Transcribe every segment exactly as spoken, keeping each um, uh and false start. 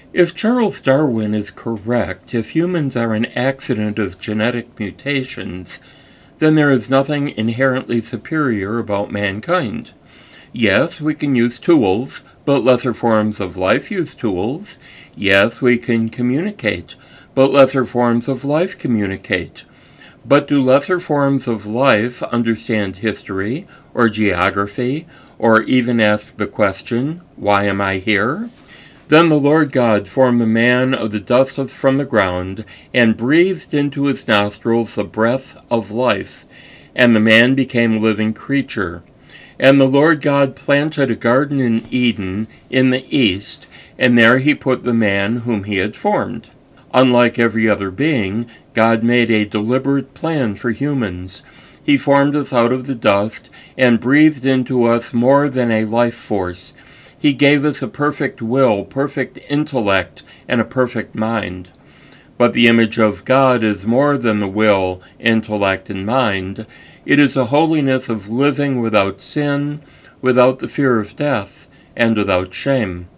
If Charles Darwin is correct, if humans are an accident of genetic mutations, then there is nothing inherently superior about mankind. Yes, we can use tools, but lesser forms of life use tools. Yes, we can communicate, but lesser forms of life communicate. But do lesser forms of life understand history, or geography, or even ask the question, why am I here? Then the Lord God formed the man of the dust from the ground, and breathed into his nostrils the breath of life, and the man became a living creature. And the Lord God planted a garden in Eden in the east, and there he put the man whom he had formed. Unlike every other being, God made a deliberate plan for humans. He formed us out of the dust, and breathed into us more than a life force. He gave us a perfect will, perfect intellect, and a perfect mind. But the image of God is more than the will, intellect, and mind. It is the holiness of living without sin, without the fear of death, and without shame.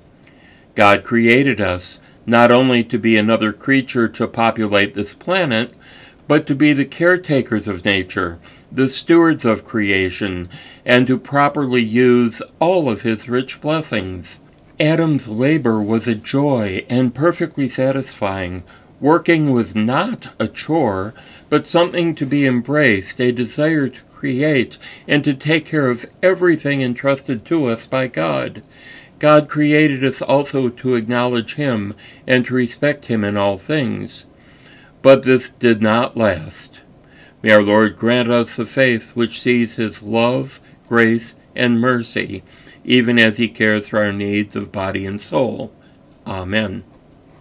God created us, not only to be another creature to populate this planet, but to be the caretakers of nature, the stewards of creation, and to properly use all of his rich blessings. Adam's labor was a joy and perfectly satisfying. Working was not a chore, but something to be embraced, a desire to create and to take care of everything entrusted to us by God. God created us also to acknowledge him and to respect him in all things. But this did not last. May our Lord grant us the faith which sees his love, grace, and mercy, even as he cares for our needs of body and soul. Amen.